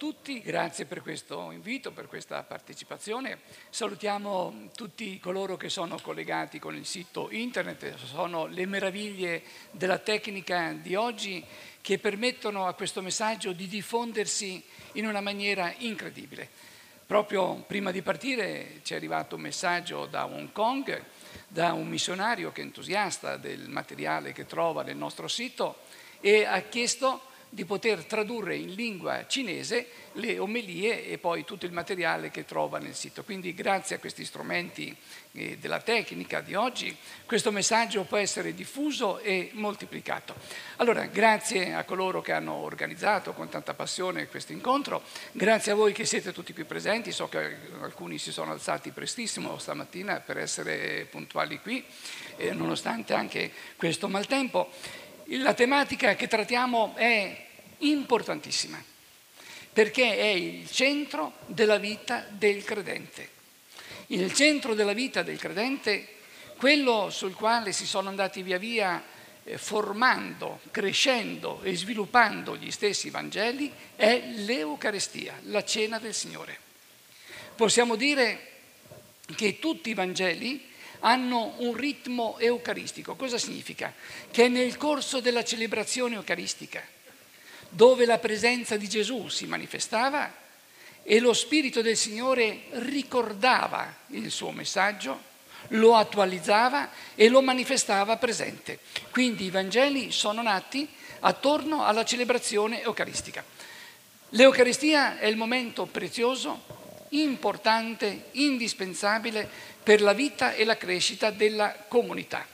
tutti, grazie per questo invito, per questa partecipazione. Salutiamo tutti coloro che sono collegati con il sito internet, sono le meraviglie della tecnica di oggi che permettono a questo messaggio di diffondersi in una maniera incredibile. Proprio prima di partire ci è arrivato un messaggio da Hong Kong, da un missionario che è entusiasta del materiale che trova nel nostro sito e ha chiesto di poter tradurre in lingua cinese le omelie e poi tutto il materiale che trova nel sito. Quindi grazie a questi strumenti della tecnica di oggi, questo messaggio può essere diffuso e moltiplicato. Allora, grazie a coloro che hanno organizzato con tanta passione questo incontro, grazie a voi che siete tutti qui presenti, so che alcuni si sono alzati prestissimo stamattina per essere puntuali qui, nonostante anche questo maltempo. La tematica che trattiamo è importantissima perché è il centro della vita del credente. Il centro della vita del credente, quello sul quale si sono andati via via formando, crescendo e sviluppando gli stessi Vangeli, è l'Eucaristia, la cena del Signore. Possiamo dire che tutti i Vangeli hanno un ritmo eucaristico. Cosa significa? Che nel corso della celebrazione eucaristica, dove la presenza di Gesù si manifestava e lo Spirito del Signore ricordava il suo messaggio, lo attualizzava e lo manifestava presente. Quindi i Vangeli sono nati attorno alla celebrazione eucaristica. L'Eucaristia è il momento prezioso, importante, indispensabile per la vita e la crescita della comunità.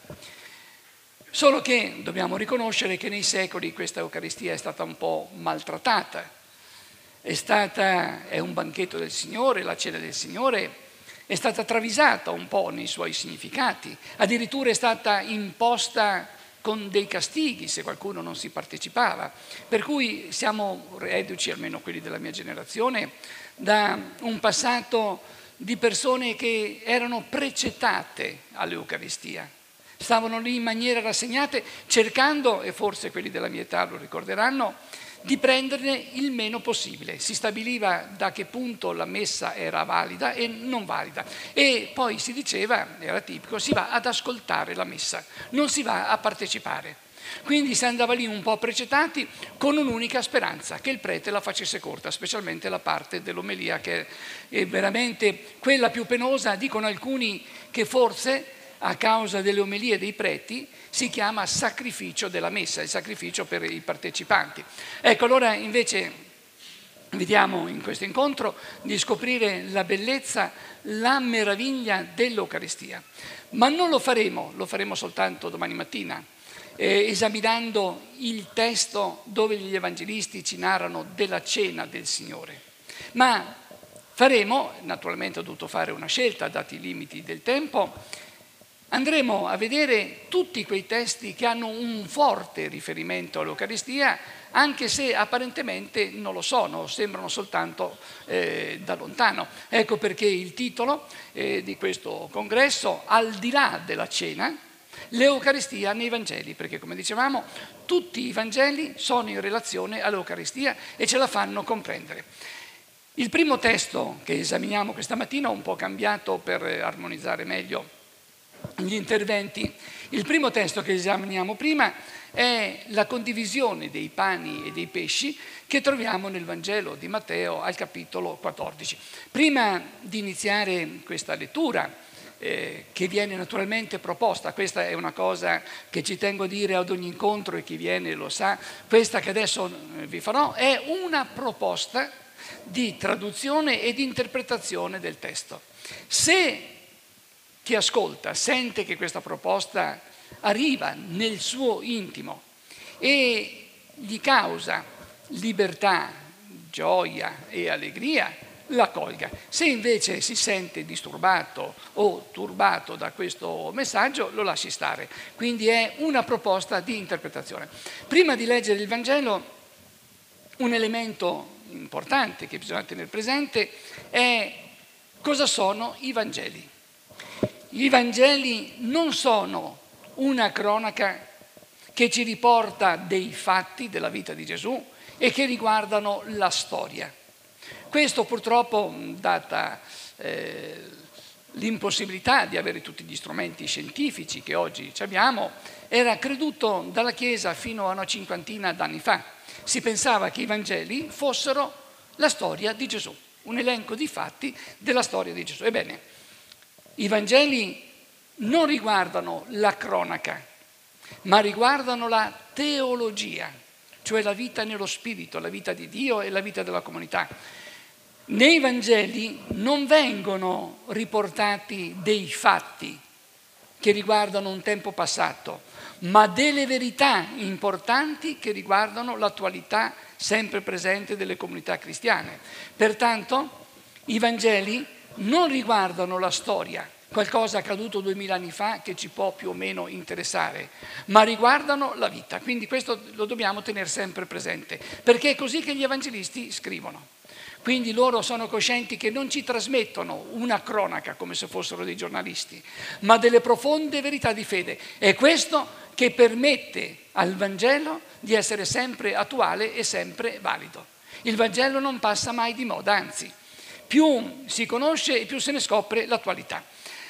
Solo che dobbiamo riconoscere che nei secoli questa Eucaristia è stata un po' maltrattata. È un banchetto del Signore, la cena del Signore è stata travisata un po' nei suoi significati, addirittura è stata imposta con dei castighi se qualcuno non si partecipava. Per cui siamo reduci, almeno quelli della mia generazione, da un passato di persone che erano precettate all'Eucaristia. Stavano lì in maniera rassegnate, cercando, e forse quelli della mia età lo ricorderanno, di prenderne il meno possibile. Si stabiliva da che punto la messa era valida e non valida. E poi si diceva, era tipico, si va ad ascoltare la messa, non si va a partecipare. Quindi si andava lì un po' precetati con un'unica speranza, che il prete la facesse corta, specialmente la parte dell'omelia che è veramente quella più penosa. Dicono alcuni che forse a causa delle omelie dei preti si chiama sacrificio della messa, il sacrificio per i partecipanti. Ecco, allora invece vediamo in questo incontro di scoprire la bellezza, la meraviglia dell'Eucaristia. Ma non lo faremo soltanto domani mattina, esaminando il testo dove gli evangelisti ci narrano della cena del Signore. Ma faremo, naturalmente ho dovuto fare una scelta dati i limiti del tempo, andremo a vedere tutti quei testi che hanno un forte riferimento all'Eucaristia, anche se apparentemente non lo sono, sembrano soltanto da lontano. Ecco perché il titolo di questo congresso, al di là della cena, l'Eucaristia nei Vangeli, perché come dicevamo tutti i Vangeli sono in relazione all'Eucaristia e ce la fanno comprendere. Il primo testo che esaminiamo questa mattina, ho un po' cambiato per armonizzare meglio gli interventi. Il primo testo che esaminiamo prima è la condivisione dei pani e dei pesci che troviamo nel Vangelo di Matteo al capitolo 14. Prima di iniziare questa lettura, che viene naturalmente proposta, questa è una cosa che ci tengo a dire ad ogni incontro e chi viene lo sa, questa che adesso vi farò è una proposta di traduzione e di interpretazione del testo. Se chi ascolta sente che questa proposta arriva nel suo intimo e gli causa libertà, gioia e allegria, la colga. Se invece si sente disturbato o turbato da questo messaggio, lo lasci stare. Quindi è una proposta di interpretazione. Prima di leggere il Vangelo, un elemento importante che bisogna tenere presente è cosa sono i Vangeli. I Vangeli non sono una cronaca che ci riporta dei fatti della vita di Gesù e che riguardano la storia. Questo purtroppo, data l'impossibilità di avere tutti gli strumenti scientifici che oggi abbiamo, era creduto dalla Chiesa fino a una cinquantina d'anni fa. Si pensava che i Vangeli fossero la storia di Gesù, un elenco di fatti della storia di Gesù. Ebbene, i Vangeli non riguardano la cronaca, ma riguardano la teologia, cioè la vita nello Spirito, la vita di Dio e la vita della comunità. Nei Vangeli non vengono riportati dei fatti che riguardano un tempo passato, ma delle verità importanti che riguardano l'attualità sempre presente delle comunità cristiane. Pertanto i Vangeli non riguardano la storia, qualcosa accaduto 2000 anni fa che ci può più o meno interessare, ma riguardano la vita. Quindi questo lo dobbiamo tenere sempre presente, perché è così che gli evangelisti scrivono. Quindi loro sono coscienti che non ci trasmettono una cronaca come se fossero dei giornalisti, ma delle profonde verità di fede. È questo che permette al Vangelo di essere sempre attuale e sempre valido. Il Vangelo non passa mai di moda, anzi, più si conosce e più se ne scopre l'attualità.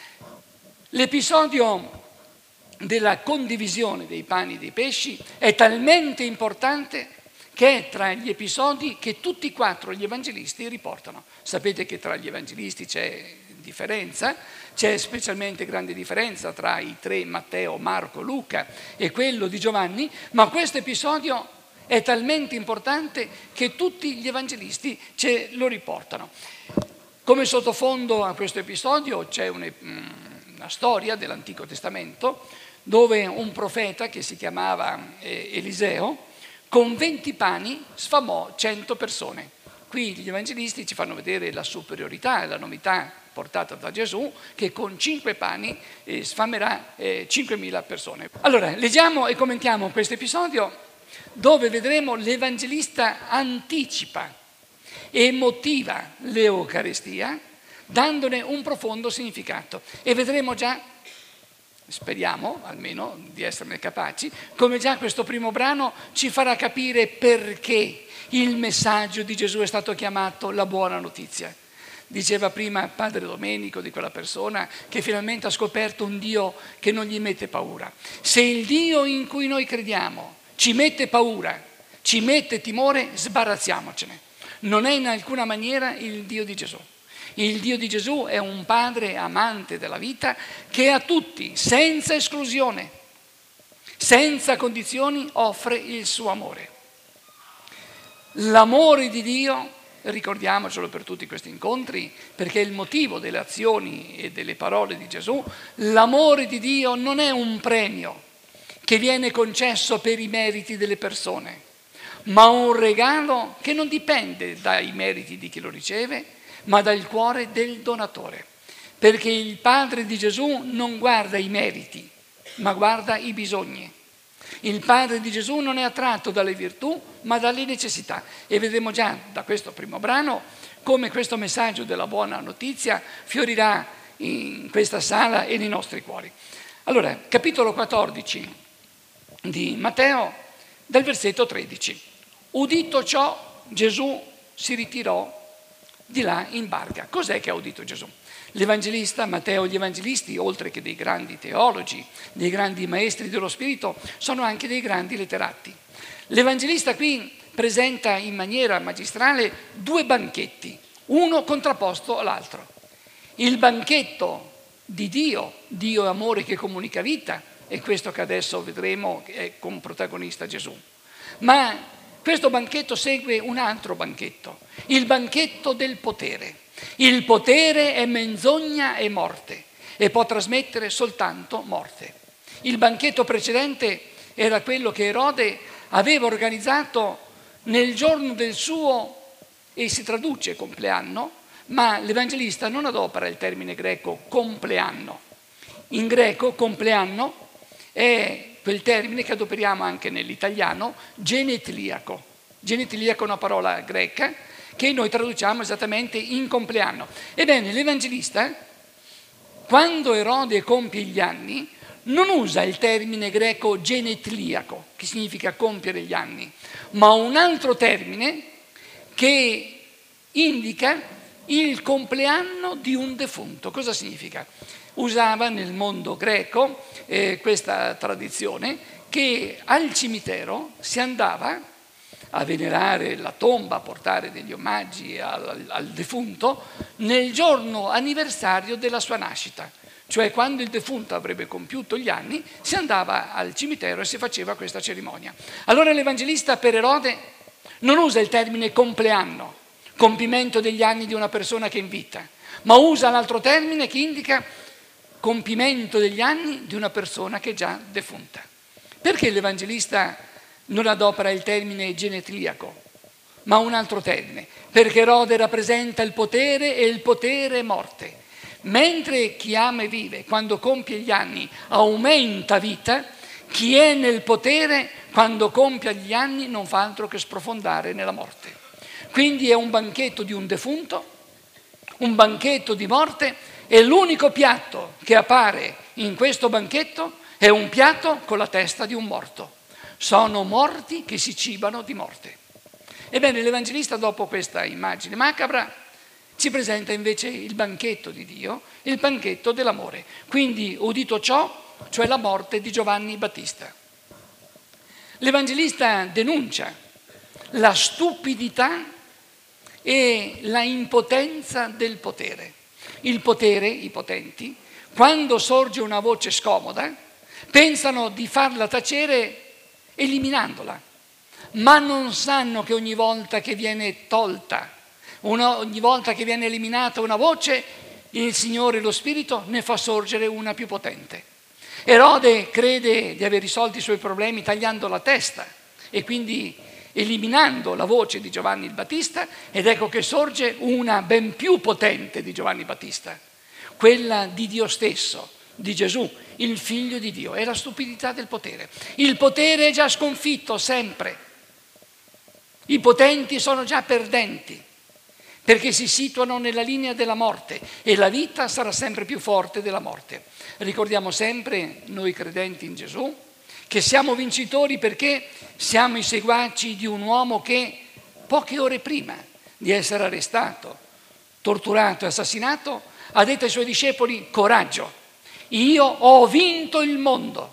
L'episodio della condivisione dei pani e dei pesci è talmente importante che è tra gli episodi che tutti e quattro gli evangelisti riportano. Sapete che tra gli evangelisti c'è differenza, c'è specialmente grande differenza tra i tre, Matteo, Marco, Luca, e quello di Giovanni, ma questo episodio è talmente importante che tutti gli evangelisti lo riportano. Come sottofondo a questo episodio c'è una storia dell'Antico Testamento dove un profeta che si chiamava Eliseo con 20 pani sfamò 100 persone. Qui gli evangelisti ci fanno vedere la superiorità e la novità portata da Gesù, che con 5 pani sfamerà 5.000 persone. Allora, leggiamo e commentiamo questo episodio dove vedremo l'evangelista anticipa e motiva l'Eucaristia dandone un profondo significato. E vedremo già, speriamo almeno di esserne capaci, come già questo primo brano ci farà capire perché il messaggio di Gesù è stato chiamato la buona notizia. Diceva prima padre Domenico di quella persona che finalmente ha scoperto un Dio che non gli mette paura. Se il Dio in cui noi crediamo ci mette paura, ci mette timore, sbarazziamocene. Non è in alcuna maniera il Dio di Gesù. Il Dio di Gesù è un padre amante della vita che a tutti, senza esclusione, senza condizioni, offre il suo amore. L'amore di Dio, ricordiamocelo per tutti questi incontri, perché è il motivo delle azioni e delle parole di Gesù, l'amore di Dio non è un premio che viene concesso per i meriti delle persone, ma un regalo che non dipende dai meriti di chi lo riceve, ma dal cuore del donatore, perché il Padre di Gesù non guarda i meriti, ma guarda i bisogni. Il Padre di Gesù non è attratto dalle virtù, ma dalle necessità. E vedremo già da questo primo brano come questo messaggio della buona notizia fiorirà in questa sala e nei nostri cuori. Allora, capitolo 14 di Matteo, dal versetto 13. Udito ciò, Gesù si ritirò di là in barca. Cos'è che ha udito Gesù? L'Evangelista Matteo, gli evangelisti, oltre che dei grandi teologi, dei grandi maestri dello Spirito, sono anche dei grandi letterati. L'Evangelista qui presenta in maniera magistrale due banchetti, uno contrapposto all'altro. Il banchetto di Dio, Dio è amore che comunica vita, è questo che adesso vedremo che è come protagonista Gesù. Ma questo banchetto segue un altro banchetto, il banchetto del potere. Il potere è menzogna e morte e può trasmettere soltanto morte. Il banchetto precedente era quello che Erode aveva organizzato nel giorno del suo, e si traduce compleanno, ma l'Evangelista non adopera il termine greco compleanno. In greco compleanno è quel termine che adoperiamo anche nell'italiano, genetliaco. Genetliaco è una parola greca che noi traduciamo esattamente in compleanno. Ebbene, l'Evangelista, quando Erode compie gli anni, non usa il termine greco genetliaco, che significa compiere gli anni, ma un altro termine che indica il compleanno di un defunto. Cosa significa? Usava nel mondo greco questa tradizione che al cimitero si andava a venerare la tomba, a portare degli omaggi al defunto nel giorno anniversario della sua nascita. Cioè quando il defunto avrebbe compiuto gli anni si andava al cimitero e si faceva questa cerimonia. Allora l'Evangelista per Erode non usa il termine compleanno, compimento degli anni di una persona che è in vita, ma usa un altro termine che indica compimento degli anni di una persona che è già defunta. Perché l'Evangelista non adopera il termine genetliaco, ma un altro termine? Perché Erode rappresenta il potere e il potere è morte. Mentre chi ama e vive, quando compie gli anni, aumenta vita, chi è nel potere, quando compie gli anni, non fa altro che sprofondare nella morte. Quindi è un banchetto di un defunto, un banchetto di morte, e l'unico piatto che appare in questo banchetto è un piatto con la testa di un morto. Sono morti che si cibano di morte. Ebbene, l'Evangelista, dopo questa immagine macabra, ci presenta invece il banchetto di Dio, il banchetto dell'amore. Quindi, udito ciò, cioè la morte di Giovanni Battista. L'Evangelista denuncia la stupidità e la impotenza del potere. Il potere, i potenti, quando sorge una voce scomoda, pensano di farla tacere eliminandola, ma non sanno che ogni volta che viene tolta, ogni volta che viene eliminata una voce, il Signore, lo Spirito, ne fa sorgere una più potente. Erode crede di aver risolto i suoi problemi tagliando la testa e quindi eliminando la voce di Giovanni il Battista, ed ecco che sorge una ben più potente di Giovanni Battista, quella di Dio stesso, di Gesù, il Figlio di Dio. È la stupidità del potere. Il potere è già sconfitto sempre. I potenti sono già perdenti, perché si situano nella linea della morte e la vita sarà sempre più forte della morte. Ricordiamo sempre, noi credenti in Gesù, che siamo vincitori perché siamo i seguaci di un uomo che poche ore prima di essere arrestato, torturato e assassinato ha detto ai suoi discepoli: coraggio, io ho vinto il mondo.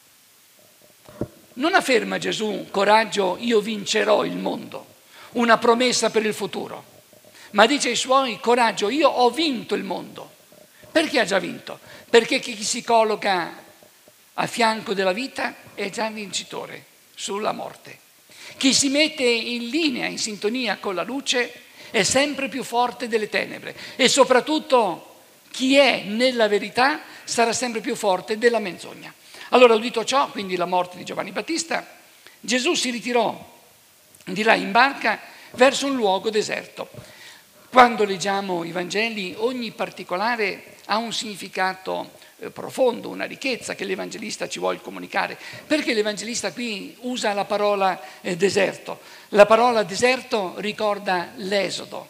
Non afferma Gesù: coraggio, io vincerò il mondo, una promessa per il futuro, ma dice ai suoi: coraggio, io ho vinto il mondo. Perché ha già vinto? Perché chi si colloca a fianco della vita è già vincitore sulla morte. Chi si mette in linea, in sintonia con la luce, è sempre più forte delle tenebre, e soprattutto chi è nella verità sarà sempre più forte della menzogna. Allora, udito ciò, quindi la morte di Giovanni Battista, Gesù si ritirò di là in barca verso un luogo deserto. Quando leggiamo i Vangeli, ogni particolare ha un significato profondo, una ricchezza che l'Evangelista ci vuole comunicare. Perché l'Evangelista qui usa la parola deserto? La parola deserto ricorda l'Esodo,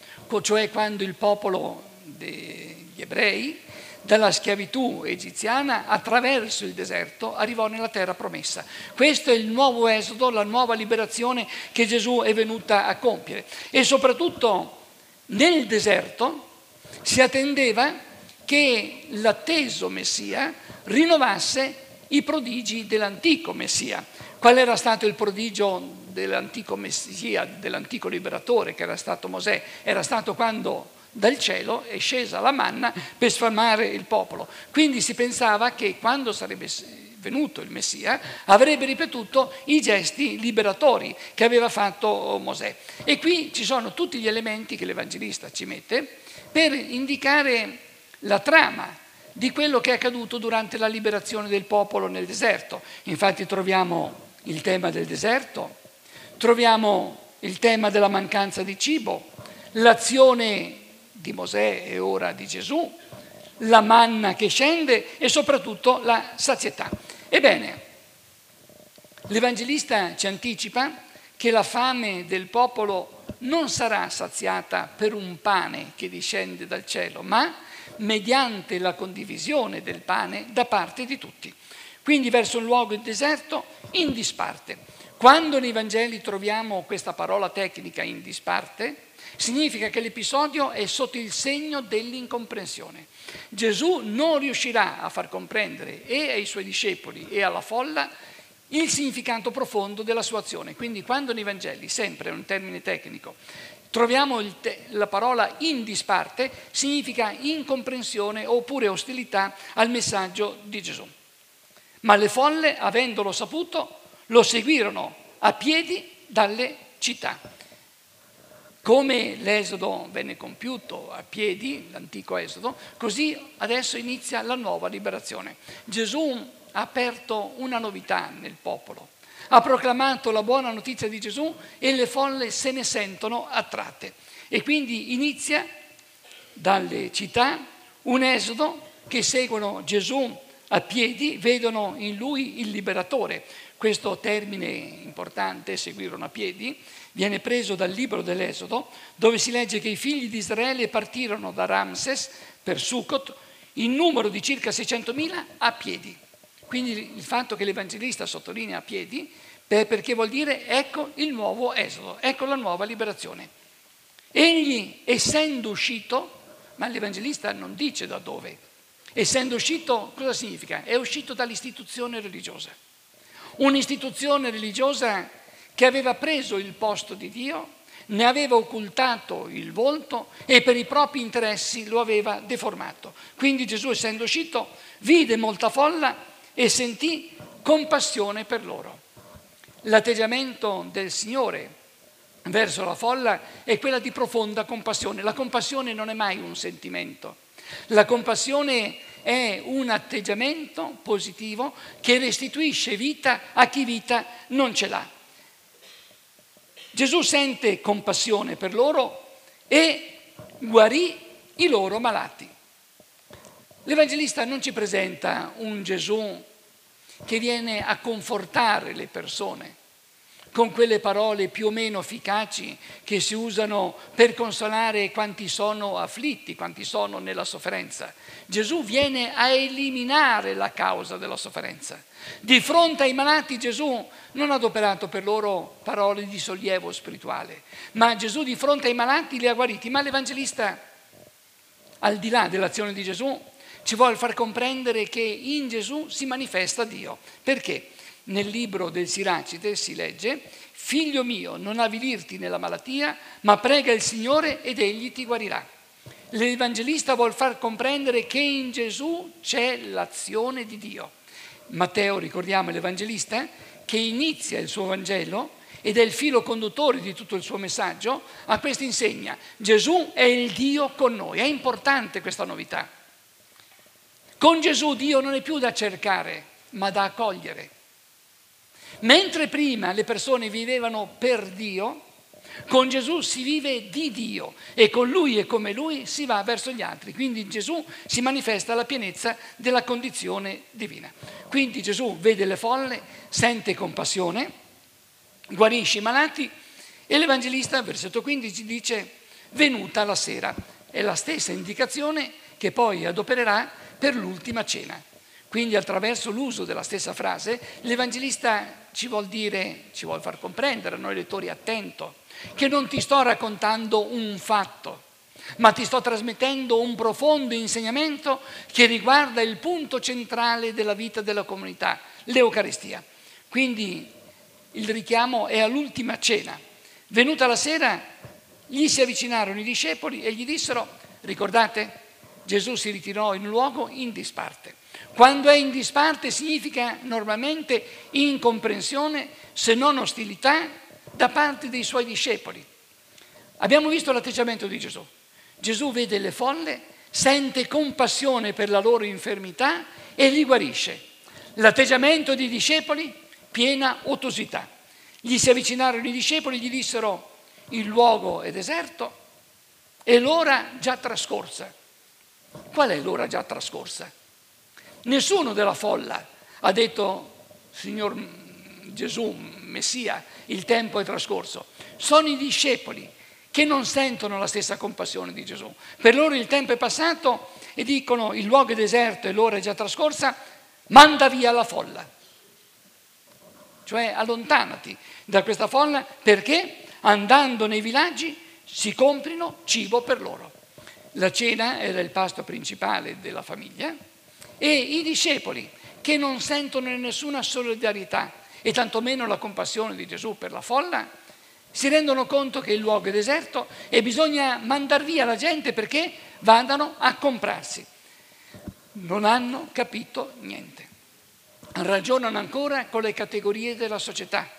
cioè quando il popolo degli ebrei dalla schiavitù egiziana attraverso il deserto arrivò nella terra promessa. Questo è il nuovo Esodo, la nuova liberazione che Gesù è venuta a compiere. E soprattutto nel deserto si attendeva che l'atteso Messia rinnovasse i prodigi dell'antico Messia. Qual era stato il prodigio dell'antico Messia, dell'antico liberatore che era stato Mosè? Era stato quando dal cielo è scesa la manna per sfamare il popolo. Quindi si pensava che quando sarebbe venuto il Messia avrebbe ripetuto i gesti liberatori che aveva fatto Mosè. E qui ci sono tutti gli elementi che l'Evangelista ci mette per indicare la trama di quello che è accaduto durante la liberazione del popolo nel deserto. Infatti troviamo il tema del deserto, troviamo il tema della mancanza di cibo, l'azione di Mosè e ora di Gesù, la manna che scende e soprattutto la sazietà. Ebbene, l'Evangelista ci anticipa che la fame del popolo non sarà saziata per un pane che discende dal cielo, ma mediante la condivisione del pane da parte di tutti. Quindi verso un luogo in deserto in disparte. Quando nei Vangeli troviamo questa parola tecnica in disparte, Significa che l'episodio è sotto il segno dell'incomprensione. Gesù non riuscirà a far comprendere e ai suoi discepoli e alla folla il significato profondo della sua azione. Quindi quando nei Vangeli, sempre è un termine tecnico, troviamo la parola in disparte, significa incomprensione oppure ostilità al messaggio di Gesù. Ma le folle, avendolo saputo, lo seguirono a piedi dalle città. Come l'Esodo venne compiuto a piedi, l'antico Esodo, così adesso inizia la nuova liberazione. Gesù ha aperto una novità nel popolo, ha proclamato la buona notizia di Gesù e le folle se ne sentono attratte. E quindi inizia dalle città un esodo che seguono Gesù a piedi, vedono in lui il liberatore. Questo termine importante, seguirono a piedi, viene preso dal libro dell'Esodo, dove si legge che i figli di Israele partirono da Ramses per Sucot in numero di circa 600.000 a piedi. Quindi il fatto che l'Evangelista sottolinea a piedi, perché vuol dire ecco il nuovo Esodo, ecco la nuova liberazione. Egli, essendo uscito, ma l'Evangelista non dice da dove, essendo uscito cosa significa? È uscito dall'istituzione religiosa. Un'istituzione religiosa che aveva preso il posto di Dio, ne aveva occultato il volto e per i propri interessi lo aveva deformato. Quindi Gesù, essendo uscito, vide molta folla e sentì compassione per loro. L'atteggiamento del Signore verso la folla è quella di profonda compassione. La compassione non è mai un sentimento. La compassione è un atteggiamento positivo che restituisce vita a chi vita non ce l'ha. Gesù sente compassione per loro e guarì i loro malati. L'Evangelista non ci presenta un Gesù che viene a confortare le persone con quelle parole più o meno efficaci che si usano per consolare quanti sono afflitti, quanti sono nella sofferenza. Gesù viene a eliminare la causa della sofferenza. Di fronte ai malati Gesù non ha adoperato per loro parole di sollievo spirituale, ma Gesù di fronte ai malati li ha guariti. Ma l'Evangelista, al di là dell'azione di Gesù, ci vuole far comprendere che in Gesù si manifesta Dio. Perché? Nel libro del Siracide si legge: figlio mio, non avvilirti nella malattia, ma prega il Signore ed egli ti guarirà. L'Evangelista vuol far comprendere che in Gesù c'è l'azione di Dio. Matteo, ricordiamo l'Evangelista, che inizia il suo Vangelo ed è il filo conduttore di tutto il suo messaggio, a questo insegna: Gesù è il Dio con noi. È importante questa novità. Con Gesù Dio non è più da cercare, ma da accogliere. Mentre prima le persone vivevano per Dio, con Gesù si vive di Dio e con Lui e come Lui si va verso gli altri. Quindi in Gesù si manifesta la pienezza della condizione divina. Quindi Gesù vede le folle, sente compassione, guarisce i malati e l'Evangelista, versetto 15, dice: venuta la sera. È la stessa indicazione che poi adopererà per l'ultima cena. Quindi attraverso l'uso della stessa frase l'Evangelista ci vuol far comprendere a noi lettori attento, che non ti sto raccontando un fatto, ma ti sto trasmettendo un profondo insegnamento che riguarda il punto centrale della vita della comunità, l'Eucaristia. Quindi il richiamo è all'ultima cena. Venuta la sera, gli si avvicinarono i discepoli e gli dissero: ricordate? Gesù si ritirò in un luogo in disparte. Quando è in disparte significa normalmente incomprensione, se non ostilità, da parte dei suoi discepoli. Abbiamo visto l'atteggiamento di Gesù. Gesù vede le folle, sente compassione per la loro infermità e li guarisce. L'atteggiamento dei discepoli, piena ottusità. Gli si avvicinarono i discepoli e gli dissero: il luogo è deserto e l'ora già trascorsa. Qual è l'ora già trascorsa? Nessuno della folla ha detto: Signor Gesù, Messia, il tempo è trascorso. Sono i discepoli che non sentono la stessa compassione di Gesù. Per loro il tempo è passato e dicono: il luogo è deserto e l'ora è già trascorsa, manda via la folla. Cioè allontanati da questa folla, perché andando nei villaggi si comprino cibo per loro. La cena era il pasto principale della famiglia e i discepoli, che non sentono nessuna solidarietà e tantomeno la compassione di Gesù per la folla, si rendono conto che il luogo è deserto e bisogna mandar via la gente perché vadano a comprarsi. Non hanno capito niente. Ragionano ancora con le categorie della società.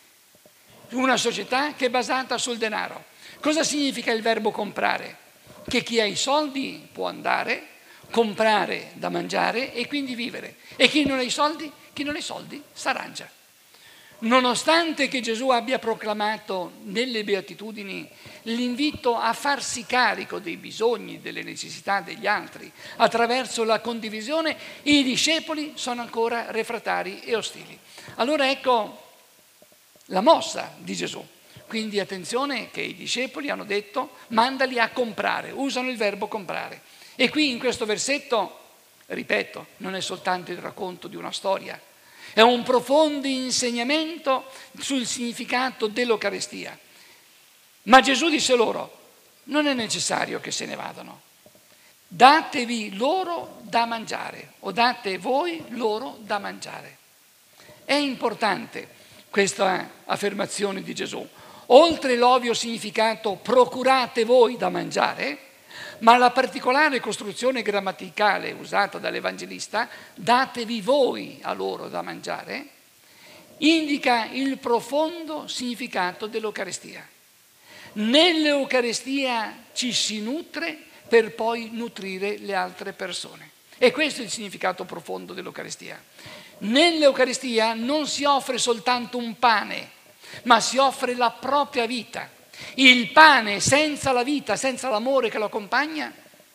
Una società che è basata sul denaro. Cosa significa il verbo comprare? Che chi ha i soldi può andare, comprare da mangiare e quindi vivere. E chi non ha i soldi s'arrangia. Nonostante che Gesù abbia proclamato nelle Beatitudini l'invito a farsi carico dei bisogni, delle necessità degli altri attraverso la condivisione, i discepoli sono ancora refrattari e ostili. Allora ecco la mossa di Gesù. Quindi attenzione che i discepoli hanno detto mandali a comprare, usano il verbo comprare. E qui in questo versetto, ripeto, non è soltanto il racconto di una storia, è un profondo insegnamento sul significato dell'Eucaristia. Ma Gesù disse loro, non è necessario che se ne vadano, datevi loro da mangiare o date voi loro da mangiare. È importante questa affermazione di Gesù. Oltre l'ovvio significato procurate voi da mangiare, ma la particolare costruzione grammaticale usata dall'Evangelista, datevi voi a loro da mangiare, indica il profondo significato dell'Eucaristia. Nell'Eucaristia ci si nutre per poi nutrire le altre persone. E questo è il significato profondo dell'Eucaristia. Nell'Eucaristia non si offre soltanto un pane, ma si offre la propria vita. Il pane senza la vita, senza l'amore che lo accompagna,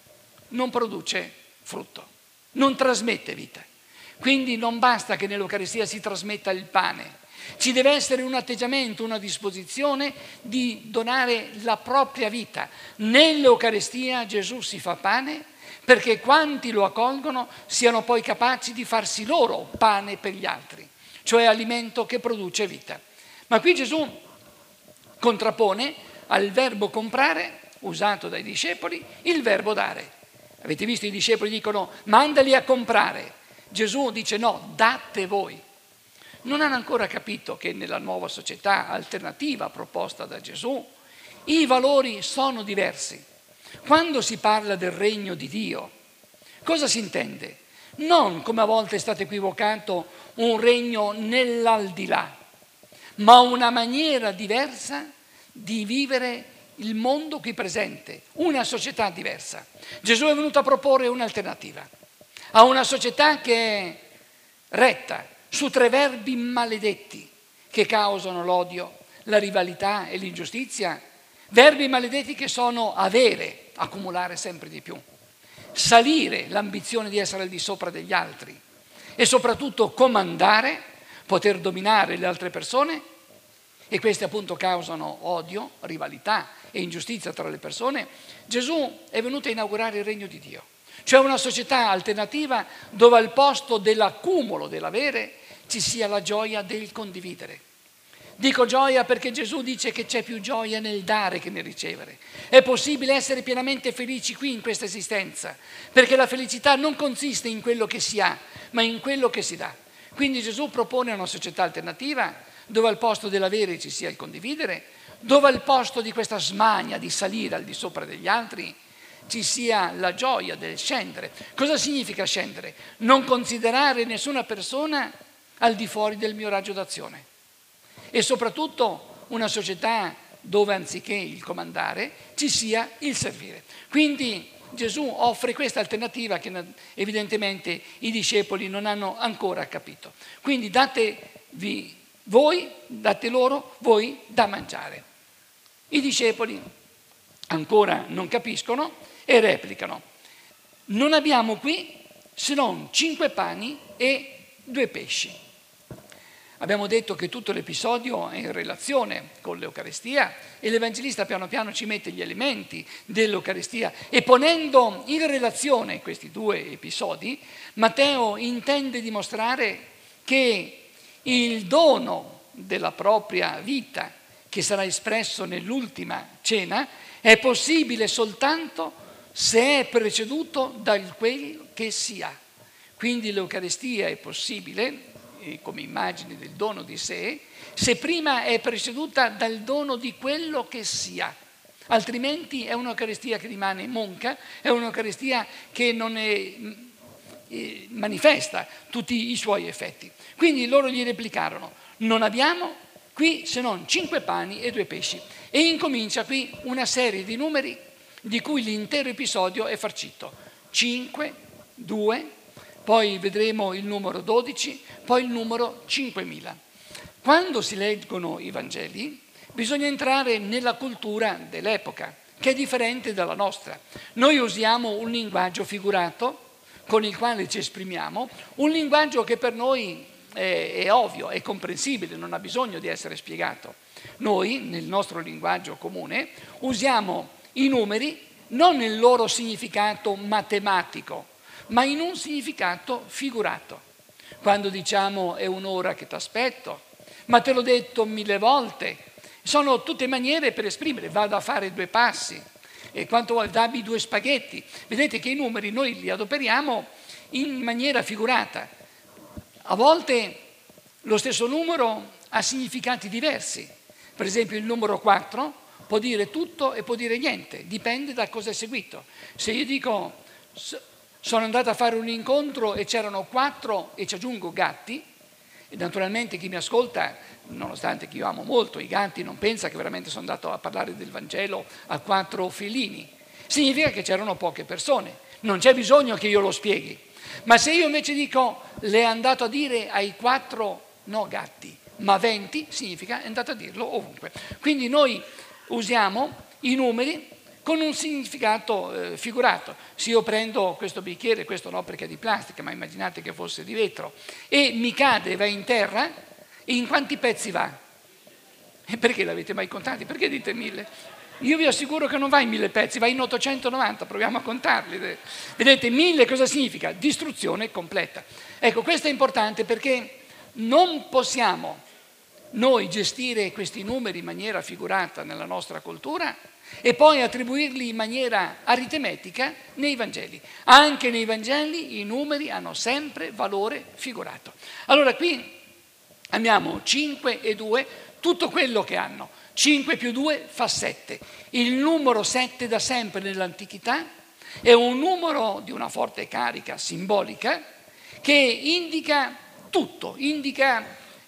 non produce frutto, non trasmette vita. Quindi non basta che nell'Eucaristia si trasmetta il pane, ci deve essere un atteggiamento, una disposizione di donare la propria vita. Nell'Eucaristia Gesù si fa pane perché quanti lo accolgono siano poi capaci di farsi loro pane per gli altri, cioè alimento che produce vita. Ma qui Gesù contrappone al verbo comprare, usato dai discepoli, il verbo dare. Avete visto, i discepoli dicono mandali a comprare. Gesù dice no, date voi. Non hanno ancora capito che nella nuova società alternativa proposta da Gesù i valori sono diversi. Quando si parla del regno di Dio, cosa si intende? Non, come a volte è stato equivocato, un regno nell'aldilà, ma una maniera diversa di vivere il mondo qui presente, una società diversa. Gesù è venuto a proporre un'alternativa a una società che è retta su tre verbi maledetti che causano l'odio, la rivalità e l'ingiustizia, verbi maledetti che sono avere, accumulare sempre di più, salire, l'ambizione di essere al di sopra degli altri e soprattutto comandare, poter dominare le altre persone, e questi appunto causano odio, rivalità e ingiustizia tra le persone. Gesù è venuto a inaugurare il regno di Dio, cioè una società alternativa dove al posto dell'accumulo, dell'avere, ci sia la gioia del condividere. Dico gioia perché Gesù dice che c'è più gioia nel dare che nel ricevere. È possibile essere pienamente felici qui in questa esistenza, perché la felicità non consiste in quello che si ha, ma in quello che si dà. Quindi Gesù propone una società alternativa dove al posto dell'avere ci sia il condividere, dove al posto di questa smania di salire al di sopra degli altri ci sia la gioia del scendere. Cosa significa scendere? Non considerare nessuna persona al di fuori del mio raggio d'azione. E soprattutto una società dove anziché il comandare ci sia il servire. Quindi Gesù offre questa alternativa che evidentemente i discepoli non hanno ancora capito. Quindi datevi voi, date loro voi da mangiare. I discepoli ancora non capiscono e replicano: non abbiamo qui se non 5 pani e 2 pesci. Abbiamo detto che tutto l'episodio è in relazione con l'Eucaristia e l'Evangelista piano piano ci mette gli elementi dell'Eucaristia, e ponendo in relazione questi 2 episodi, Matteo intende dimostrare che il dono della propria vita, che sarà espresso nell'ultima cena, È possibile soltanto se è preceduto da quel che sia. Quindi l'Eucaristia è possibile, come immagine del dono di sé, se prima è preceduta dal dono di quello che sia. Altrimenti è un'Eucaristia che rimane monca, è un'Eucaristia che non manifesta tutti i suoi effetti. Quindi loro gli replicarono: non abbiamo qui se non 5 pani e 2 pesci. E incomincia qui una serie di numeri di cui l'intero episodio è farcito. 5, 2, poi vedremo il numero 12, poi il numero 5.000. Quando si leggono i Vangeli bisogna entrare nella cultura dell'epoca, che è differente dalla nostra. Noi usiamo un linguaggio figurato con il quale ci esprimiamo, un linguaggio che per noi è ovvio, è comprensibile, non ha bisogno di essere spiegato. Noi, nel nostro linguaggio comune, usiamo i numeri non nel loro significato matematico, ma in un significato figurato. Quando diciamo è un'ora che ti aspetto, ma te l'ho detto 1000 volte, sono tutte maniere per esprimere: vado a fare 2 passi, e quanto vuoi, dammi 2 spaghetti. Vedete che i numeri noi li adoperiamo in maniera figurata. A volte lo stesso numero ha significati diversi. Per esempio il numero 4 può dire tutto e può dire niente, dipende da cosa è seguito. Se io dico sono andato a fare un incontro e c'erano 4 e ci aggiungo gatti, e naturalmente chi mi ascolta, nonostante che io amo molto i gatti, non pensa che veramente sono andato a parlare del Vangelo a 4 felini. Significa che c'erano poche persone, non c'è bisogno che io lo spieghi. Ma se io invece dico le è andato a dire ai 4 no gatti, ma 20, significa è andato a dirlo ovunque. Quindi noi usiamo i numeri con un significato figurato. Se io prendo questo bicchiere, questo no perché è di plastica, ma immaginate che fosse di vetro, e mi cade e va in terra, in quanti pezzi va? E perché l'avete mai contati? Perché dite 1000? Io vi assicuro che non va in 1000 pezzi, va in 890, proviamo a contarli. Vedete, 1000 cosa significa? Distruzione completa. Ecco, questo è importante perché non possiamo noi gestire questi numeri in maniera figurata nella nostra cultura e poi attribuirli in maniera aritmetica nei Vangeli. Anche nei Vangeli i numeri hanno sempre valore figurato. Allora qui abbiamo 5 e 2, tutto quello che hanno. 5 più 2 fa 7. Il numero 7 da sempre nell'antichità è un numero di una forte carica simbolica che indica tutto, indica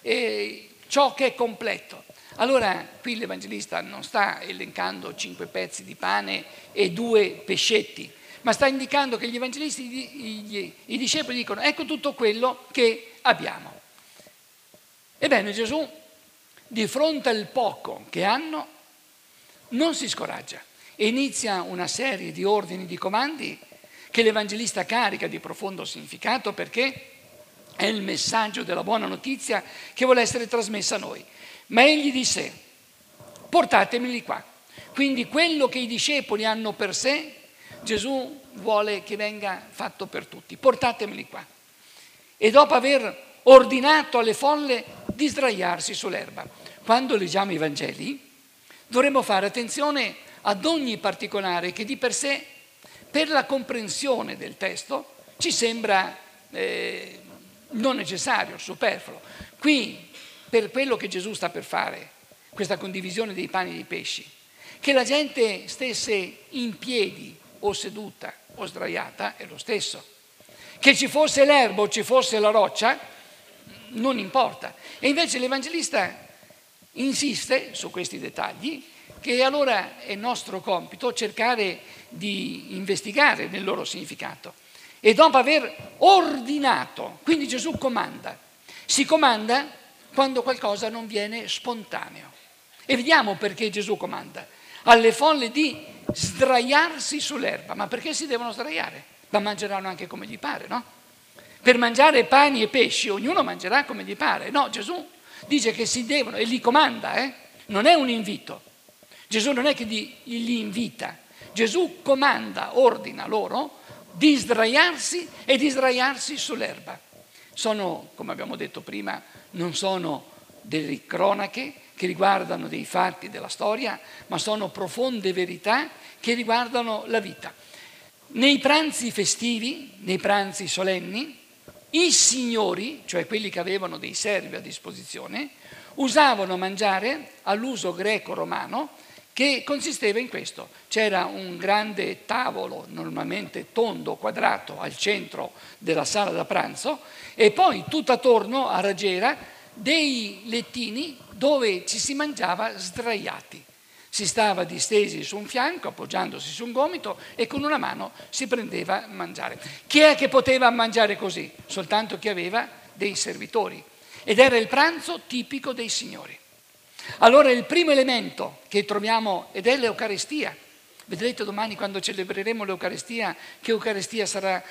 ciò che è completo. Allora qui l'Evangelista non sta elencando 5 pezzi di pane e 2 pescetti, ma sta indicando che gli evangelisti, i discepoli dicono: ecco tutto quello che abbiamo. Ebbene, Gesù, di fronte al poco che hanno, non si scoraggia e inizia una serie di ordini, di comandi che l'Evangelista carica di profondo significato, perché è il messaggio della buona notizia che vuole essere trasmessa a noi. Ma egli disse: portatemeli qua. Quindi quello che i discepoli hanno per sé, Gesù vuole che venga fatto per tutti. Portatemeli qua. E dopo aver ordinato alle folle di sdraiarsi sull'erba. Quando leggiamo i Vangeli dovremmo fare attenzione ad ogni particolare che di per sé, per la comprensione del testo, ci sembra non necessario, superfluo. Qui, per quello che Gesù sta per fare, questa condivisione dei pani e dei pesci, che la gente stesse in piedi o seduta o sdraiata è lo stesso. Che ci fosse l'erba o ci fosse la roccia non importa. E invece l'Evangelista insiste su questi dettagli, che allora è nostro compito cercare di investigare nel loro significato. E dopo aver ordinato, quindi Gesù comanda, si comanda quando qualcosa non viene spontaneo. E vediamo perché Gesù comanda alle folle di sdraiarsi sull'erba. Ma perché si devono sdraiare? Ma mangeranno anche come gli pare, no? Per mangiare pani e pesci ognuno mangerà come gli pare. No, Gesù dice che si devono, e li comanda, non è un invito. Gesù non è che li invita, Gesù comanda, ordina loro di sdraiarsi e di sdraiarsi sull'erba. Sono, come abbiamo detto prima, non sono delle cronache che riguardano dei fatti della storia, ma sono profonde verità che riguardano la vita. Nei pranzi festivi, nei pranzi solenni, i signori, cioè quelli che avevano dei servi a disposizione, usavano mangiare all'uso greco-romano, che consisteva in questo. C'era un grande tavolo, normalmente tondo, quadrato, al centro della sala da pranzo, e poi tutto attorno a raggiera dei lettini dove ci si mangiava sdraiati. Si stava distesi su un fianco, appoggiandosi su un gomito, e con una mano si prendeva a mangiare. Chi è che poteva mangiare così? Soltanto chi aveva dei servitori. Ed era il pranzo tipico dei signori. Allora il primo elemento che troviamo, ed è l'Eucaristia. Vedrete domani quando celebreremo l'Eucaristia, che Eucaristia sarà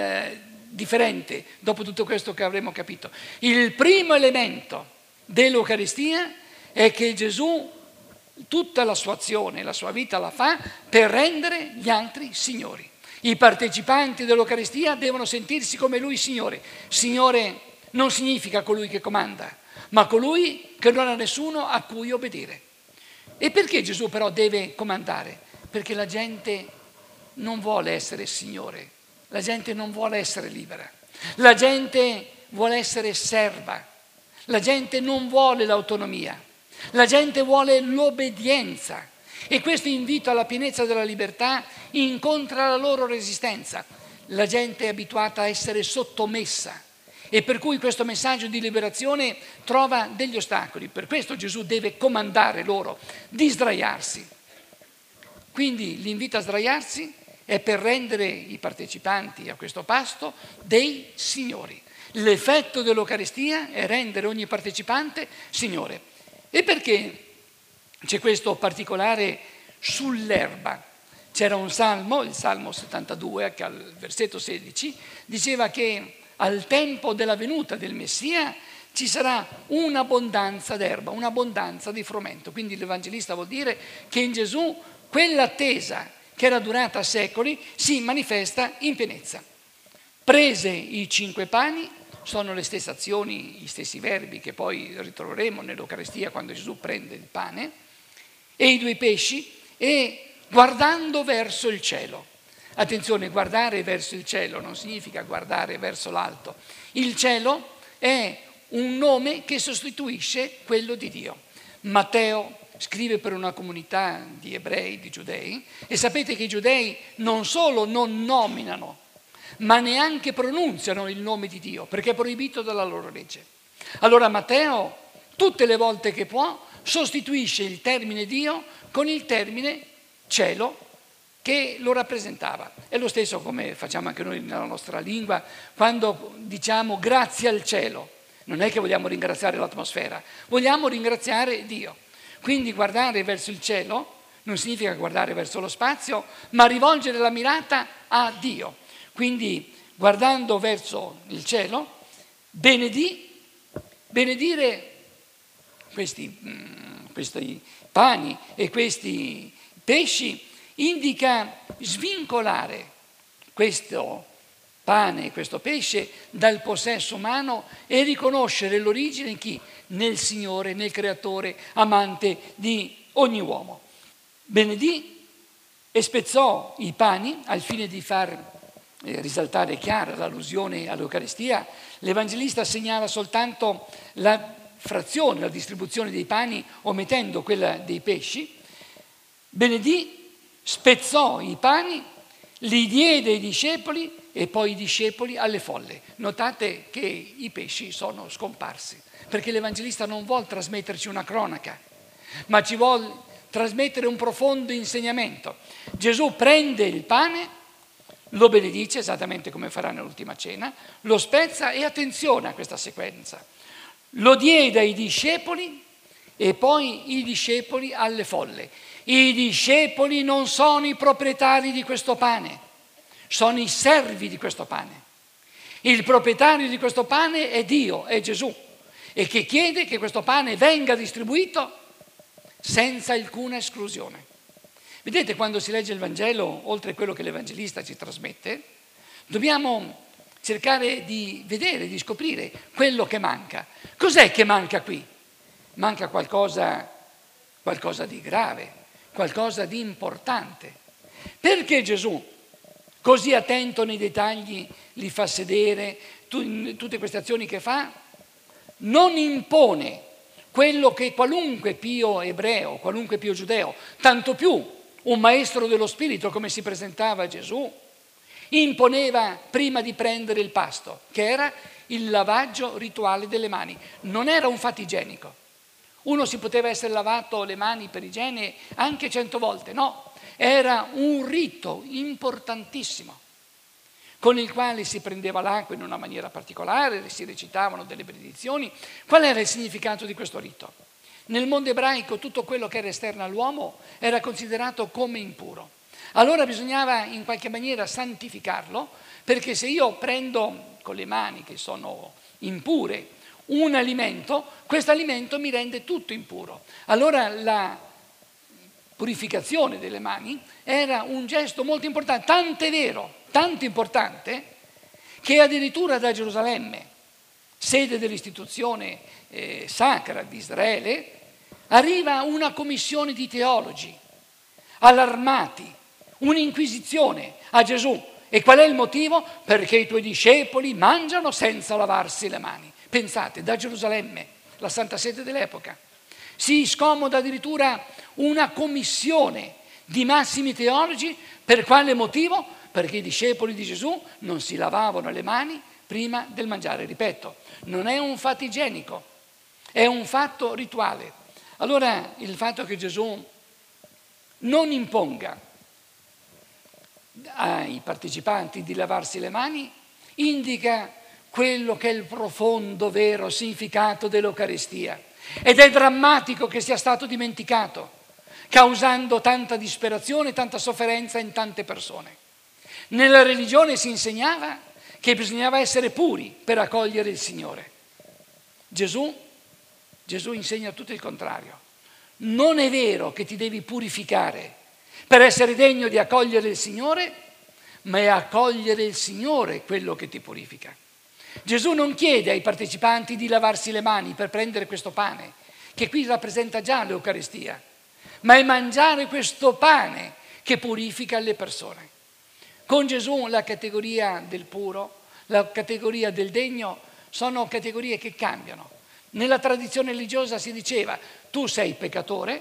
differente dopo tutto questo che avremo capito. Il primo elemento dell'Eucaristia è che Gesù tutta la sua azione, la sua vita la fa per rendere gli altri signori. I partecipanti dell'Eucaristia devono sentirsi come Lui Signore. Signore non significa colui che comanda, ma colui che non ha nessuno a cui obbedire. E perché Gesù però deve comandare? Perché la gente non vuole essere signore, la gente non vuole essere libera, la gente vuole essere serva, la gente non vuole l'autonomia, la gente vuole l'obbedienza, e questo invito alla pienezza della libertà incontra la loro resistenza. La gente è abituata a essere sottomessa, e per cui questo messaggio di liberazione trova degli ostacoli. Per questo Gesù deve comandare loro di sdraiarsi. Quindi l'invito a sdraiarsi è per rendere i partecipanti a questo pasto dei signori. L'effetto dell'Eucaristia è rendere ogni partecipante signore. E perché c'è questo particolare sull'erba? C'era un salmo, il Salmo 72, che al versetto 16, diceva che al tempo della venuta del Messia ci sarà un'abbondanza d'erba, un'abbondanza di frumento. Quindi l'Evangelista vuol dire che in Gesù quell'attesa che era durata secoli si manifesta in pienezza. Prese i 5 pani, sono le stesse azioni, gli stessi verbi che poi ritroveremo nell'Eucaristia quando Gesù prende il pane, e i 2 pesci, e guardando verso il cielo. Attenzione, guardare verso il cielo non significa guardare verso l'alto. Il cielo è un nome che sostituisce quello di Dio. Matteo scrive per una comunità di ebrei, di giudei, e sapete che i giudei non solo non nominano, ma neanche pronunziano il nome di Dio, perché è proibito dalla loro legge. Allora Matteo, tutte le volte che può, sostituisce il termine Dio con il termine cielo, che lo rappresentava. È lo stesso come facciamo anche noi nella nostra lingua quando diciamo grazie al cielo. Non è che vogliamo ringraziare l'atmosfera, vogliamo ringraziare Dio. Quindi guardare verso il cielo non significa guardare verso lo spazio, ma rivolgere la mirata a Dio. Quindi guardando verso il cielo, benedire questi pani e questi pesci indica svincolare questo pane e questo pesce dal possesso umano e riconoscere l'origine in chi? Nel Signore, nel Creatore, amante di ogni uomo. Benedì e spezzò i pani al fine di far risaltare chiara l'allusione all'Eucaristia. L'Evangelista segnala soltanto la frazione, la distribuzione dei pani, omettendo quella dei pesci. Benedì, spezzò i pani, li diede ai discepoli e poi i discepoli alle folle. Notate che i pesci sono scomparsi, perché l'Evangelista non vuol trasmetterci una cronaca, ma ci vuol trasmettere un profondo insegnamento. Gesù prende il pane, lo benedice esattamente come farà nell'ultima cena, lo spezza e attenzione a questa sequenza. Lo diede ai discepoli e poi i discepoli alle folle. I discepoli non sono i proprietari di questo pane, sono i servi di questo pane. Il proprietario di questo pane è Dio, è Gesù, e che chiede che questo pane venga distribuito senza alcuna esclusione. Vedete, quando si legge il Vangelo, oltre a quello che l'Evangelista ci trasmette, dobbiamo cercare di vedere, di scoprire quello che manca. Cos'è che manca qui? manca qualcosa di grave, qualcosa di importante. Perché Gesù, così attento nei dettagli, li fa sedere, tutte queste azioni che fa, non impone quello che qualunque pio ebreo, qualunque pio giudeo, tanto più un maestro dello spirito come si presentava Gesù, imponeva prima di prendere il pasto, che era il lavaggio rituale delle mani. Non era un fatto igienico. Uno si poteva essere lavato le mani per igiene anche 100 volte, no, era un rito importantissimo con il quale si prendeva l'acqua in una maniera particolare, si recitavano delle benedizioni. Qual era il significato di questo rito? Nel mondo ebraico tutto quello che era esterno all'uomo era considerato come impuro. Allora bisognava in qualche maniera santificarlo, perché se io prendo con le mani che sono impure un alimento, questo alimento mi rende tutto impuro. Allora la purificazione delle mani era un gesto molto importante, tant'è vero, tanto importante, che addirittura da Gerusalemme, sede dell'istituzione sacra di Israele, arriva una commissione di teologi allarmati, un'inquisizione a Gesù. E qual è il motivo? Perché i tuoi discepoli mangiano senza lavarsi le mani. Pensate, da Gerusalemme, la Santa Sede dell'epoca, si scomoda addirittura una commissione di massimi teologi. Per quale motivo? Perché i discepoli di Gesù non si lavavano le mani prima del mangiare. Ripeto, non è un fatto igienico, è un fatto rituale. Allora il fatto che Gesù non imponga ai partecipanti di lavarsi le mani indica quello che è il profondo, vero significato dell'Eucaristia. Ed è drammatico che sia stato dimenticato, causando tanta disperazione, tanta sofferenza in tante persone. Nella religione si insegnava che bisognava essere puri per accogliere il Signore. Gesù insegna tutto il contrario. Non è vero che ti devi purificare per essere degno di accogliere il Signore, ma è accogliere il Signore quello che ti purifica. Gesù non chiede ai partecipanti di lavarsi le mani per prendere questo pane, che qui rappresenta già l'Eucaristia, ma è mangiare questo pane che purifica le persone. Con Gesù la categoria del puro, la categoria del degno sono categorie che cambiano. Nella tradizione religiosa si diceva: tu sei peccatore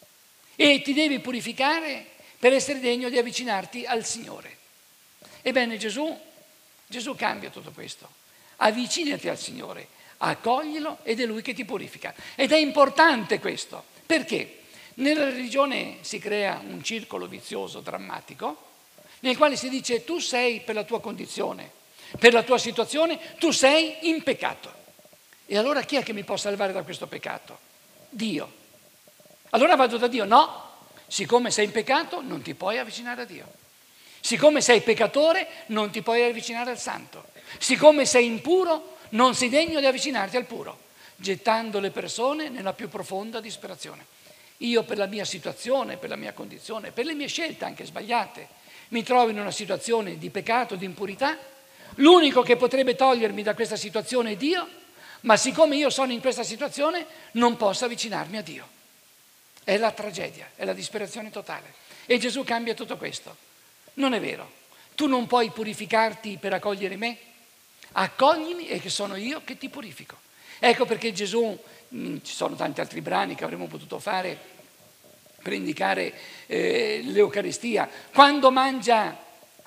e ti devi purificare per essere degno di avvicinarti al Signore. Ebbene Gesù cambia tutto questo. Avvicinati al Signore, accoglilo ed è Lui che ti purifica. Ed è importante questo. Perché? Nella religione si crea un circolo vizioso, drammatico, nel quale si dice: tu sei per la tua condizione, per la tua situazione, tu sei in peccato. E allora chi è che mi può salvare da questo peccato? Dio. Allora vado da Dio? No, siccome sei in peccato non ti puoi avvicinare a Dio. Siccome sei peccatore non ti puoi avvicinare al Santo. Siccome sei impuro non sei degno di avvicinarti al puro, gettando le persone nella più profonda disperazione. Io per la mia situazione, per la mia condizione, per le mie scelte anche sbagliate, mi trovo in una situazione di peccato, di impurità. L'unico che potrebbe togliermi da questa situazione è Dio, ma siccome io sono in questa situazione non posso avvicinarmi a Dio. È la tragedia, è la disperazione totale. E Gesù cambia tutto questo. Non è vero. Tu non puoi purificarti per accogliere me? Accoglimi e che sono io che ti purifico. Ecco perché Gesù, ci sono tanti altri brani che avremmo potuto fare per indicare l'Eucaristia, quando mangia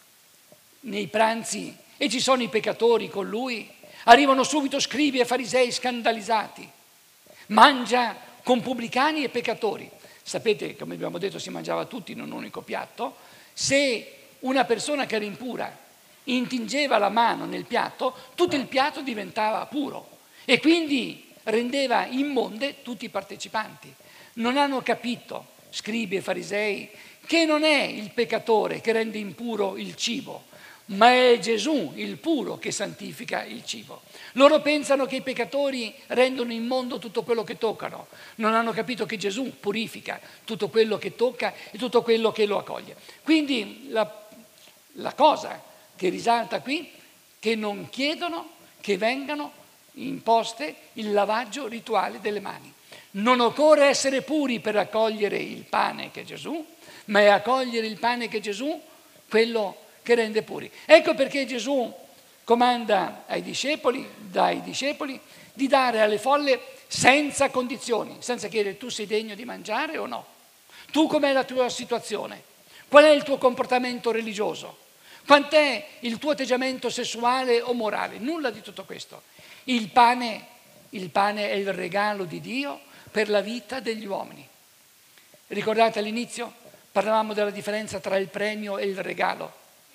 nei pranzi e ci sono i peccatori con lui, arrivano subito scribi e farisei scandalizzati. Mangia con pubblicani e peccatori. Sapete, come abbiamo detto, si mangiava tutti in un unico piatto. Se una persona che era impura intingeva la mano nel piatto, tutto il piatto diventava puro e quindi rendeva immonde tutti i partecipanti. Non hanno capito, scribi e farisei, che non è il peccatore che rende impuro il cibo, ma è Gesù il puro che santifica il cibo. Loro pensano che i peccatori rendono immondo tutto quello che toccano. Non hanno capito che Gesù purifica tutto quello che tocca e tutto quello che lo accoglie. Quindi la cosa che risalta qui, che non chiedono che vengano imposte il lavaggio rituale delle mani. Non occorre essere puri per accogliere il pane che è Gesù, ma è accogliere il pane che è Gesù quello che rende puri. Ecco perché Gesù comanda dai discepoli, di dare alle folle senza condizioni, senza chiedere tu sei degno di mangiare o no. Tu com'è la tua situazione? Qual è il tuo comportamento religioso? Quant'è il tuo atteggiamento sessuale o morale? Nulla di tutto questo. Il pane è il regalo di Dio per la vita degli uomini. Ricordate all'inizio? Parlavamo della differenza tra il premio e il regalo.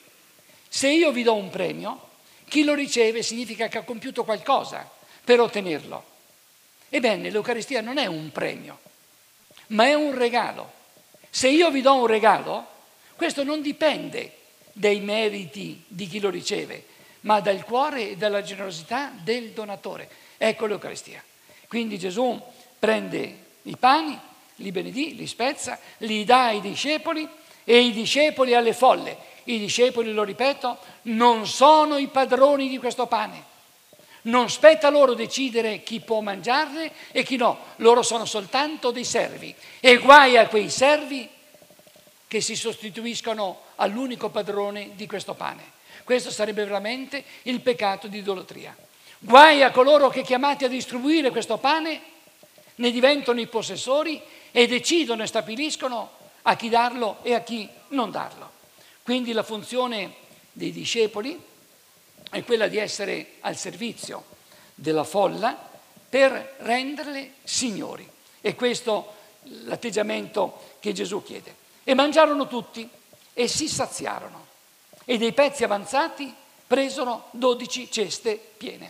Se io vi do un premio, chi lo riceve significa che ha compiuto qualcosa per ottenerlo. Ebbene, l'Eucaristia non è un premio, ma è un regalo. Se io vi do un regalo, questo non dipende dai meriti di chi lo riceve, ma dal cuore e dalla generosità del donatore. Ecco l'Eucaristia. Quindi Gesù prende i pani, li benedì, li spezza, li dà ai discepoli e i discepoli alle folle. I discepoli, lo ripeto, non sono i padroni di questo pane. Non spetta loro decidere chi può mangiarne e chi no. Loro sono soltanto dei servi. E guai a quei servi che si sostituiscono all'unico padrone di questo pane. Questo sarebbe veramente il peccato di idolatria. Guai a coloro che, chiamati a distribuire questo pane, ne diventano i possessori e decidono e stabiliscono a chi darlo e a chi non darlo. Quindi la funzione dei discepoli è quella di essere al servizio della folla per renderle signori. E questo è l'atteggiamento che Gesù chiede. E mangiarono tutti e si saziarono. E dei pezzi avanzati presero 12 ceste piene.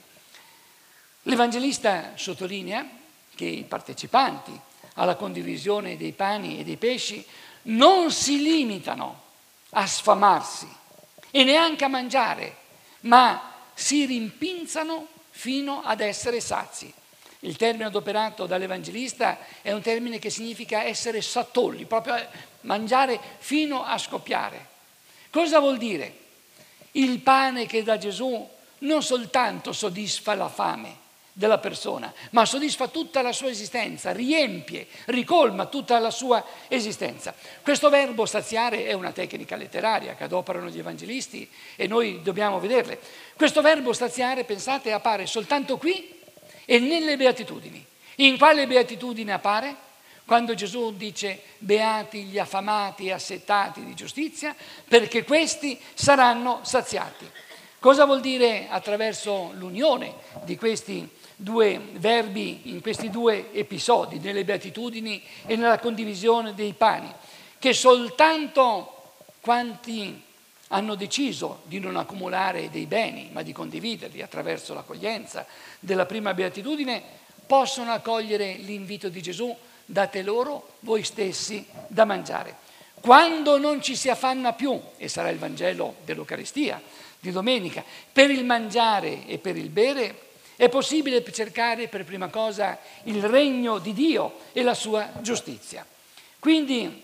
L'Evangelista sottolinea che i partecipanti alla condivisione dei pani e dei pesci non si limitano a sfamarsi e neanche a mangiare, ma si rimpinzano fino ad essere sazi. Il termine adoperato dall'Evangelista è un termine che significa essere satolli, proprio mangiare fino a scoppiare. Cosa vuol dire? Il pane che dà Gesù non soltanto soddisfa la fame della persona, ma soddisfa tutta la sua esistenza, riempie, ricolma tutta la sua esistenza. Questo verbo saziare è una tecnica letteraria che adoperano gli evangelisti e noi dobbiamo vederle. Questo verbo saziare, pensate, appare soltanto qui e nelle beatitudini. In quale beatitudine appare? Quando Gesù dice beati gli affamati e assetati di giustizia, perché questi saranno saziati. Cosa vuol dire attraverso l'unione di questi due verbi in questi due episodi, nelle beatitudini e nella condivisione dei pani? Che soltanto quanti hanno deciso di non accumulare dei beni, ma di condividerli attraverso l'accoglienza della prima beatitudine, possono accogliere l'invito di Gesù: date loro voi stessi da mangiare. Quando non ci si affanna più, e sarà il Vangelo dell'Eucaristia di domenica, per il mangiare e per il bere, è possibile cercare per prima cosa il regno di Dio e la sua giustizia. Quindi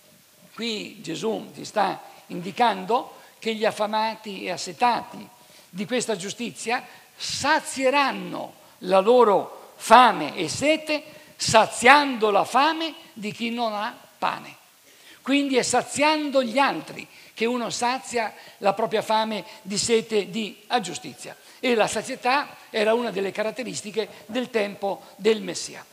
qui Gesù ci sta indicando che gli affamati e assetati di questa giustizia sazieranno la loro fame e sete, saziando la fame di chi non ha pane. Quindi è saziando gli altri che uno sazia la propria fame di sete di giustizia. E la sazietà era una delle caratteristiche del tempo del Messia.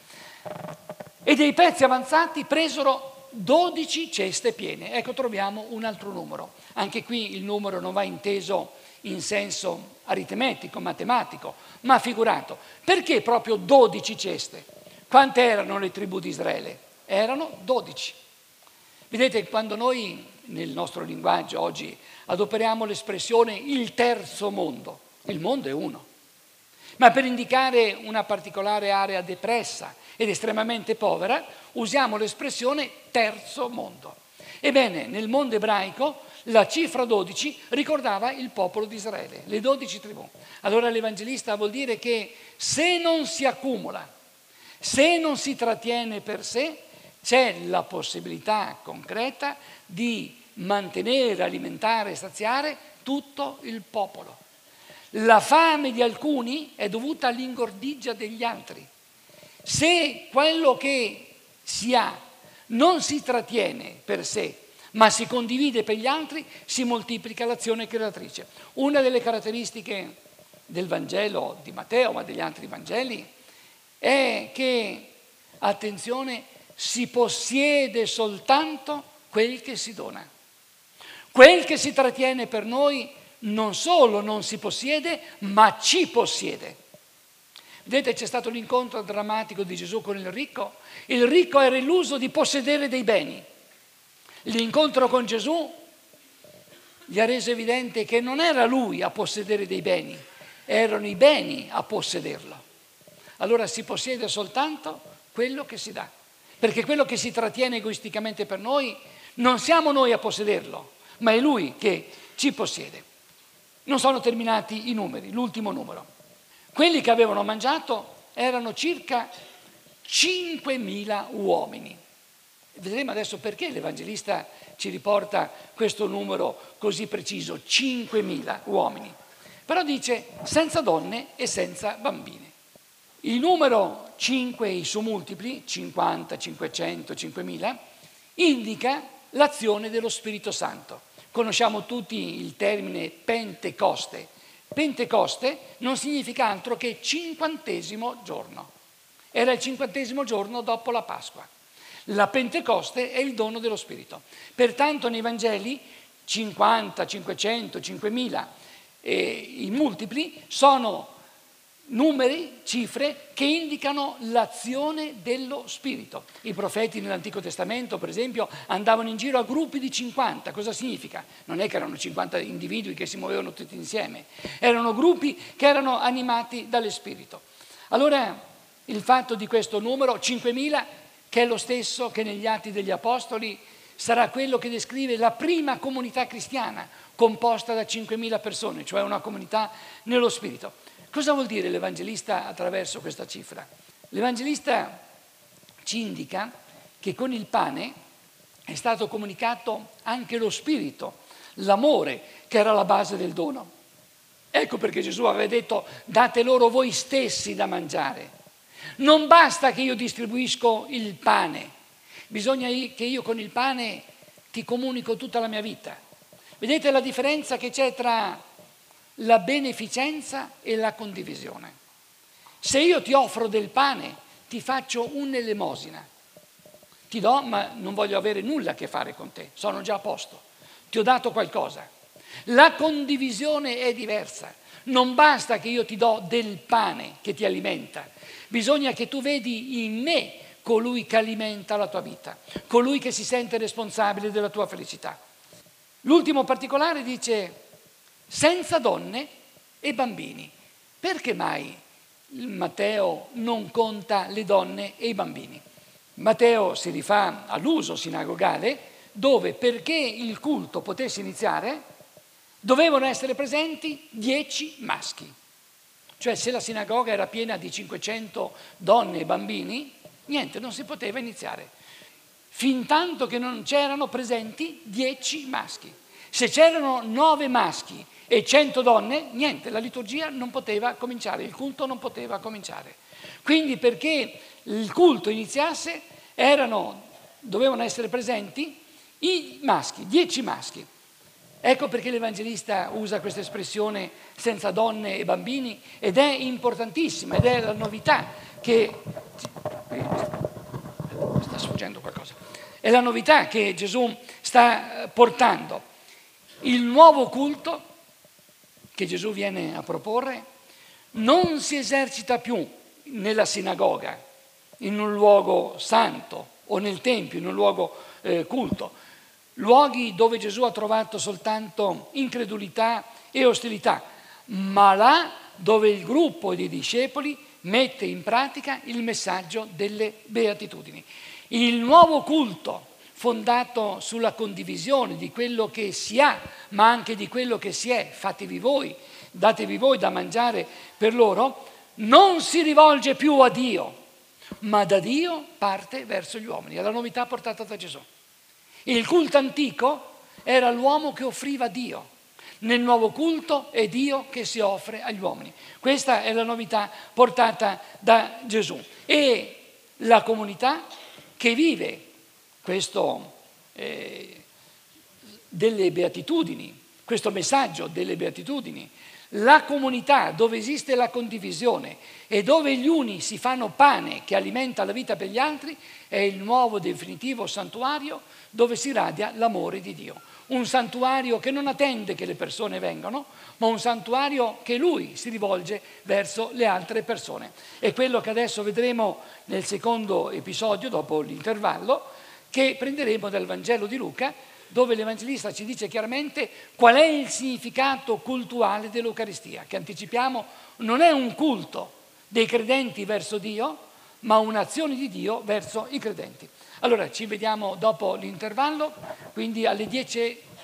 E dei pezzi avanzati presero 12 ceste piene. Ecco, troviamo un altro numero. Anche qui il numero non va inteso in senso aritmetico, matematico, ma figurato. Perché proprio 12 ceste? Quante erano le tribù di Israele? Erano 12. Vedete, quando noi nel nostro linguaggio oggi adoperiamo l'espressione il terzo mondo, il mondo è uno, ma per indicare una particolare area depressa ed estremamente povera usiamo l'espressione terzo mondo. Ebbene, nel mondo ebraico la cifra 12 ricordava il popolo di Israele, le 12 tribù. Allora l'Evangelista vuol dire che se non si accumula, se non si trattiene per sé, c'è la possibilità concreta di mantenere, alimentare e saziare tutto il popolo. La fame di alcuni è dovuta all'ingordigia degli altri. Se quello che si ha non si trattiene per sé, ma si condivide per gli altri, si moltiplica l'azione creatrice. Una delle caratteristiche del Vangelo di Matteo, ma degli altri Vangeli, è che, attenzione, si possiede soltanto quel che si dona. Quel che si trattiene per noi non solo non si possiede, ma ci possiede. Vedete, c'è stato l'incontro drammatico di Gesù con il ricco. Il ricco era illuso di possedere dei beni. L'incontro con Gesù gli ha reso evidente che non era lui a possedere dei beni, erano i beni a possederlo. Allora si possiede soltanto quello che si dà, perché quello che si trattiene egoisticamente per noi non siamo noi a possederlo, ma è lui che ci possiede. Non sono terminati i numeri, l'ultimo numero. Quelli che avevano mangiato erano circa 5.000 uomini. Vedremo adesso perché l'Evangelista ci riporta questo numero così preciso, 5.000 uomini. Però dice senza donne e senza bambini. Il numero 5 e i suoi multipli, 50, 500, 5.000, indica l'azione dello Spirito Santo. Conosciamo tutti il termine Pentecoste. Pentecoste non significa altro che 50° giorno. Era il 50° giorno dopo la Pasqua. La Pentecoste è il dono dello Spirito. Pertanto nei Vangeli 50, 500, 5.000 i multipli sono numeri, cifre che indicano l'azione dello Spirito. I profeti nell'Antico Testamento, per esempio, andavano in giro a gruppi di 50. Cosa significa? Non è che erano 50 individui che si muovevano tutti insieme, erano gruppi che erano animati dallo Spirito. Allora, il fatto di questo numero, 5.000, che è lo stesso che negli Atti degli Apostoli, sarà quello che descrive la prima comunità cristiana, composta da 5.000 persone, cioè una comunità nello Spirito. Cosa vuol dire l'Evangelista attraverso questa cifra? L'Evangelista ci indica che con il pane è stato comunicato anche lo Spirito, l'amore che era la base del dono. Ecco perché Gesù aveva detto: date loro voi stessi da mangiare. Non basta che io distribuisco il pane, bisogna che io con il pane ti comunico tutta la mia vita. Vedete la differenza che c'è tra la beneficenza e la condivisione. Se io ti offro del pane, ti faccio un'elemosina. Ti do, ma non voglio avere nulla a che fare con te, sono già a posto. Ti ho dato qualcosa. La condivisione è diversa. Non basta che io ti do del pane che ti alimenta. Bisogna che tu vedi in me colui che alimenta la tua vita, colui che si sente responsabile della tua felicità. L'ultimo particolare dice senza donne e bambini. Perché mai Matteo non conta le donne e i bambini? Matteo si rifà all'uso sinagogale dove, perché il culto potesse iniziare, dovevano essere presenti 10 maschi. Cioè se la sinagoga era piena di 500 donne e bambini, niente, non si poteva iniziare. Fintanto che non c'erano presenti 10 maschi. Se c'erano 9 maschi e 100 donne, niente, la liturgia non poteva cominciare, il culto non poteva cominciare. Quindi perché il culto iniziasse dovevano essere presenti i maschi, 10 maschi. Ecco perché l'Evangelista usa questa espressione senza donne e bambini ed è importantissima, ed è la novità che... sta sfuggendo qualcosa. È la novità che Gesù sta portando. Il nuovo culto che Gesù viene a proporre non si esercita più nella sinagoga, in un luogo santo o nel tempio, in un luogo culto, luoghi dove Gesù ha trovato soltanto incredulità e ostilità, ma là dove il gruppo dei discepoli mette in pratica il messaggio delle beatitudini. Il nuovo culto fondato sulla condivisione di quello che si ha, ma anche di quello che si è, fatevi voi, datevi voi da mangiare per loro, non si rivolge più a Dio, ma da Dio parte verso gli uomini. È la novità portata da Gesù. Il culto antico era l'uomo che offriva a Dio. Nel nuovo culto è Dio che si offre agli uomini. Questa è la novità portata da Gesù. E la comunità che vive questo delle beatitudini, questo messaggio delle beatitudini, la comunità dove esiste la condivisione e dove gli uni si fanno pane che alimenta la vita per gli altri, è il nuovo definitivo santuario dove si radia l'amore di Dio. Un santuario che non attende che le persone vengano, ma un santuario che Lui si rivolge verso le altre persone. È quello che adesso vedremo nel secondo episodio, dopo l'intervallo, che prenderemo dal Vangelo di Luca, dove l'Evangelista ci dice chiaramente qual è il significato cultuale dell'Eucaristia, che anticipiamo non è un culto dei credenti verso Dio, ma un'azione di Dio verso i credenti. Allora ci vediamo dopo l'intervallo, quindi alle 10